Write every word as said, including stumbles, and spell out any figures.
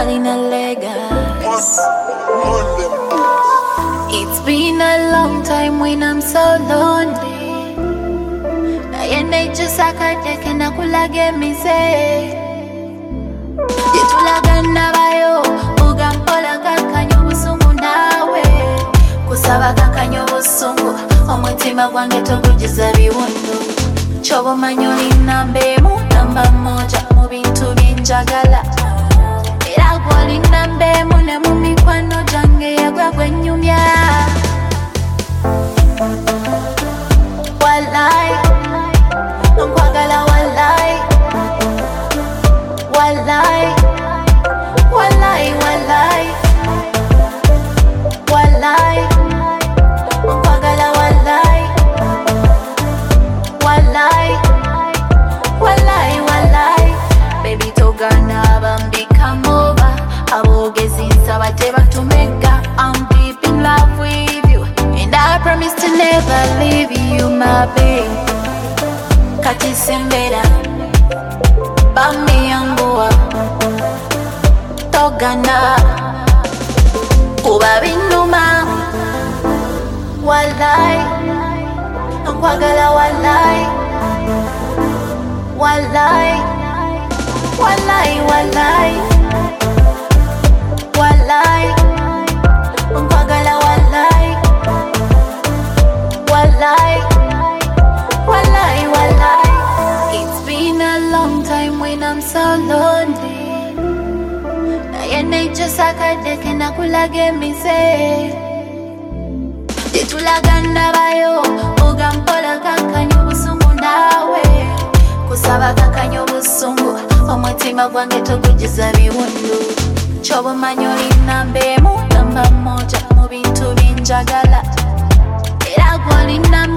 Alina Lega. It's been a long time when I'm so lonely. Nayende chusakateke na kulage mise. Jitulagana bayo ugampola kakanyo busungu nawe. Kusaba kakanyo busungu omwetima gwange togujiza biwundu. Chobo manyoli nambemu namba moja mu bintu binjagala. Era gwoli nambemu ne mu mikwano jange yagwa gwenyumya. Walai nkwagala walai walai walai walai walai nkwagala walai walai walai walai baby togana bambi come over abogezi nsaba tebatumeka. I'm deep in love with you and I promise to never leave you my babe. Kati sembera bambi yanguwa togana kuba binuma walai nkwagala walai walai walai walai walai nkwagala walai walai walai walai. It's been a long time when I'm so lonely. Nayende chusakateke na kulage mise. Jitulagana bayo ugampola kakanyo busungu nawe. Kusaba kakanyo busungu omwetima gwange togujiza biwundu. Chobo manyoli nambemu namba moja mu bintu binjagala. Era gwoli nambemu